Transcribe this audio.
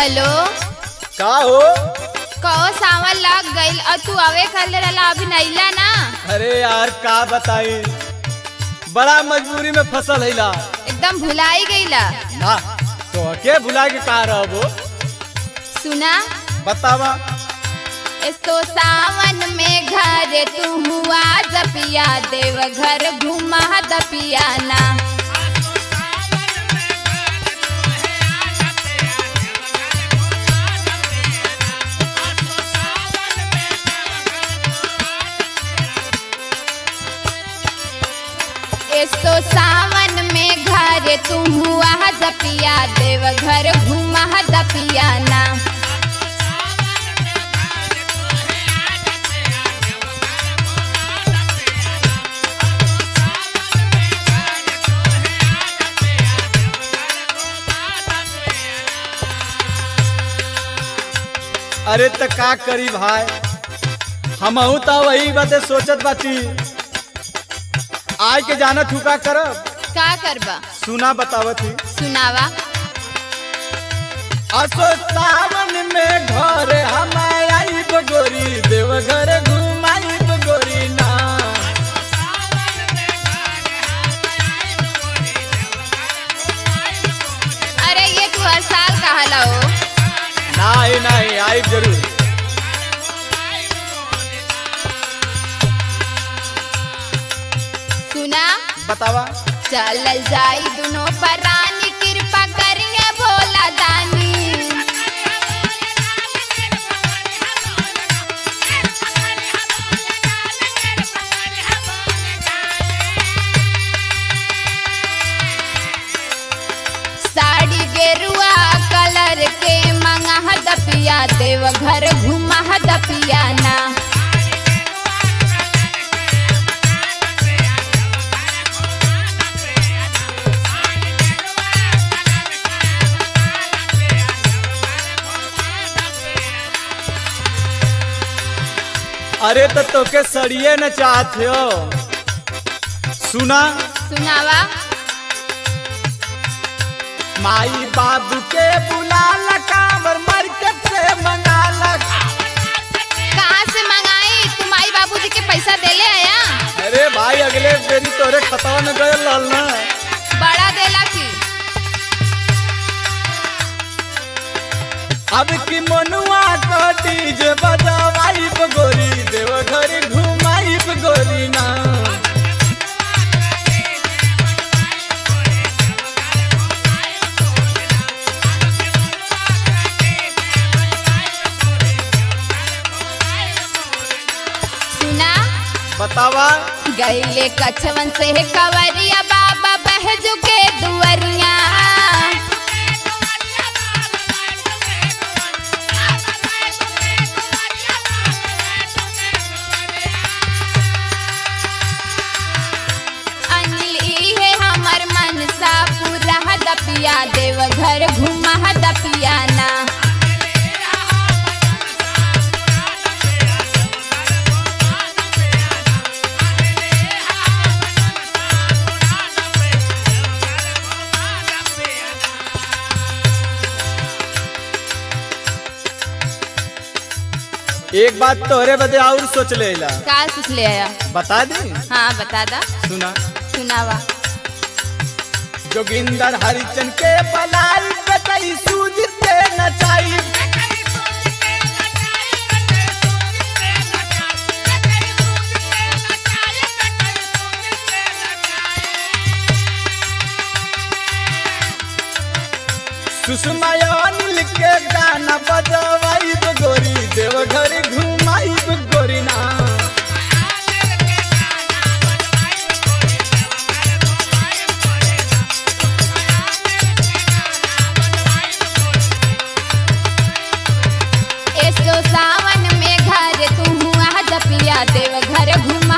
Hello का हो? कहो सावन लग गईल और तू आवे कर रहा अभी नईला ना। अरे यार का बताई, बड़ा मजबूरी में फसल हैला। एकदम भुलाई गईला ना तो के भुला के का रहबो? सुना बतावा। तो सावन में घर तू हुआ जपिया देव घर घुमा दपिया ना। तो सावन में घर तू हुआ दपिया देव घर घुमा दपिया ना। अरे त का करी भाई, हमहू तो वही बातें सोचत बाटी। आय के जाना थुका करब का करबा? सुना बतावत ही। सुनावा। असो सावन में घर हम आई गोरी देव घर घुमाई गोरी ना। अरे ये तू हर साल कहला हो। नहीं आई जरूर। सुना बतावा। चलल जाई दोनों परानी कृपा करिए भोला दानी। साड़ी गेरुआ कलर के मंगा दपिया देव घर घुमा दपिया ना। अरे तो तोके सड़िए न चाहते हो। सुना। सुनावा। माई बाबू के बुला कांवर मार्केट से मंगा लग। कहाँ से मंगाई? तू माई बाबूजी के पैसा देले आया? अरे भाई अगले बेरी तोरे खतवा में गए लाल ना। बड़ा देला की। अब की मनुआ को डीजे बजवाई गोरी देव घर घुमाई गोरी ना। सुना। बतावा। गईले कछवन से कवरिया बाबा बहजू के दुवरिया। दपिया देव घर घुमा दपिया ना। एक बात तोहरे बदे और सोच लेला। का सोच ले आया? बता दी। हाँ बता दा। सुना। सुनावा। जोगिंदर हरिचंद के पलाई बताई सूजित के नचाई। सुषमा अनिल के गाना बजवाई गोरी देव घर घुमाई गोरी ना। सावन में घर तू हुआ दपिया देव घर घुमा